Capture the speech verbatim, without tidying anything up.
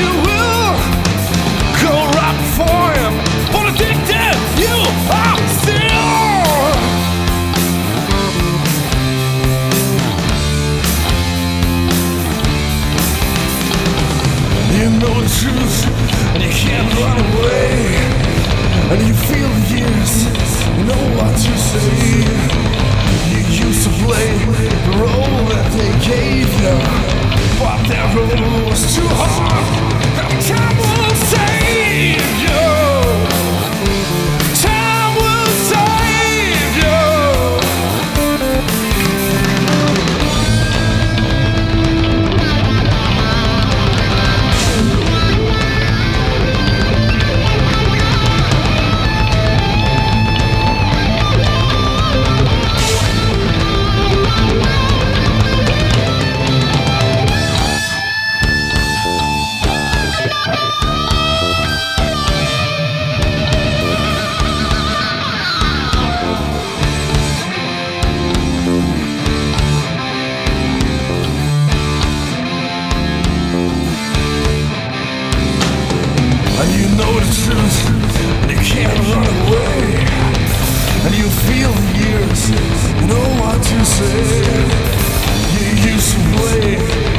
you will go right for him, but addicted you are still. You know the truth and you can't run away, and you feel the years, you know what you say. You used to play the role that they gave you, but that role was too hard. Now time will save you. Time will save you. And you know the truth, and you can't run away, and you feel the years, you know what you say. You used to play